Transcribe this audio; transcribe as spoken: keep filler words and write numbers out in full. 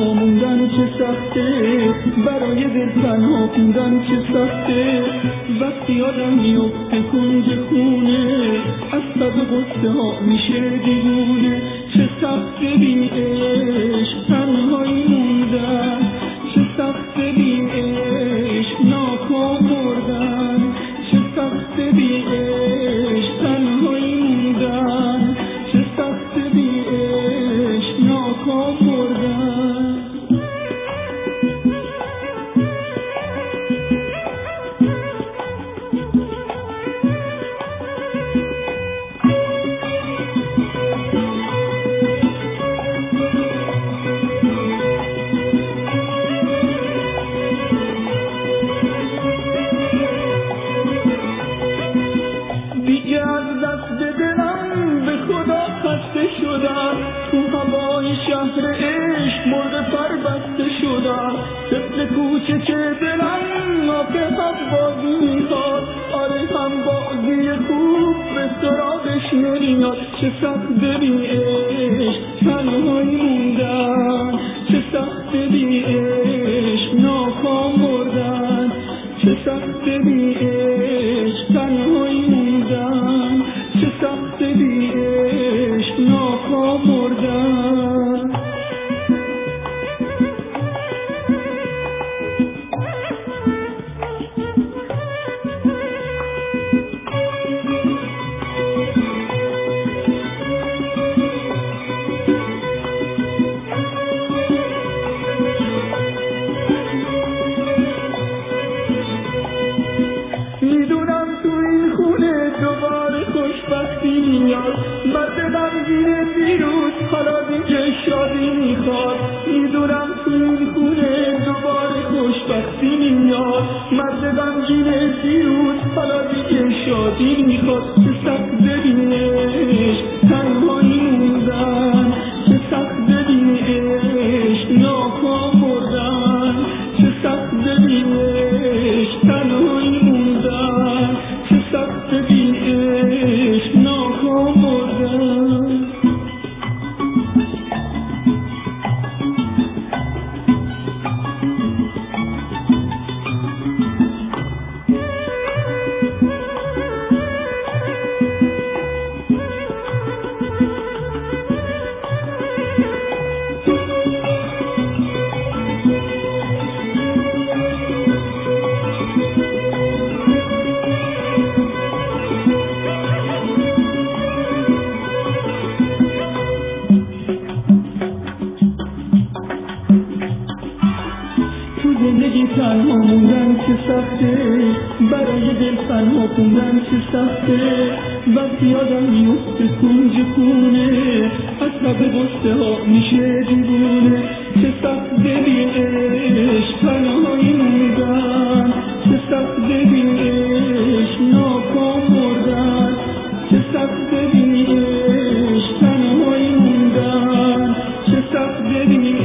تنها موندن چه سخته، برای دل تنها موندن چه سخته. وقتی آدم میفته کنج خونه، از تب غصه ها میشه دیوونه. چه سخته بی عشق تنهایی موندن، چه سخته بی عشق ناکام مردن، چه سخته بی عشق تنهایی موندن، چه سخته بی عشق ناکام مردن. تو هوای شهر عشق مرغ پر بسته شدم، طفل کوچک دلم آخه هم بازی میخواد. آره هم بازی خوب به سراغش نمیاد. چه سخته بی عشق تنهایی موندن، چه سخته بی عشق ناکام مردن، چه سخته بی عشق تنهایی موندن، چه سخته بی عشق ناکام مردن. میدونم تو این خونه دوباره خوشبختی میاد، مرد غمگین دیروز حالا دیگه شادی میخواد. میدونم تو این خونه دوباره خوشبختی میاد، مرد غمگین دیروز حالا دیگه شادی میخواد. چه سخته بی عشق تنهایی موندن، چه سخته بی عشق ناکام مردن، چه سخته بی عشق تنهایی موندن، چه سخته بی عشق ناکام مردن. زندگی تنها موندن چه سخته، برای دل تنها موندن چه سخته. وقتی آدم میفته کنج خونه، از تب غصه ها میشه دیوونه. چه سخته بی عشق تنهایی موندن، چه سخته بی عشق ناکام مردن، چه سخته بی عشق تنهایی موندن، چه سخته بی